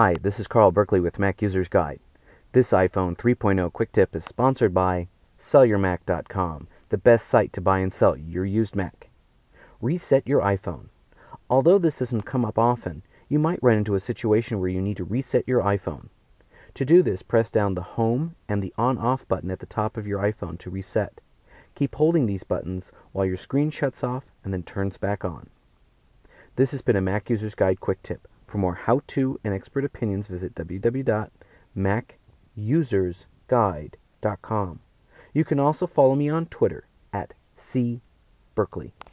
Hi, this is Carl Berkeley with Mac User's Guide. This iPhone 3.0 quick tip is sponsored by SellYourMac.com, the best site to buy and sell your used Mac. Reset your iPhone. Although this doesn't come up often, you might run into a situation where you need to reset your iPhone. To do this, press down the Home and the On-Off button at the top of your iPhone to reset. Keep holding these buttons while your screen shuts off and then turns back on. This has been a Mac User's Guide quick tip. For more how-to and expert opinions, visit www.macusersguide.com. You can also follow me on Twitter at cberkeley.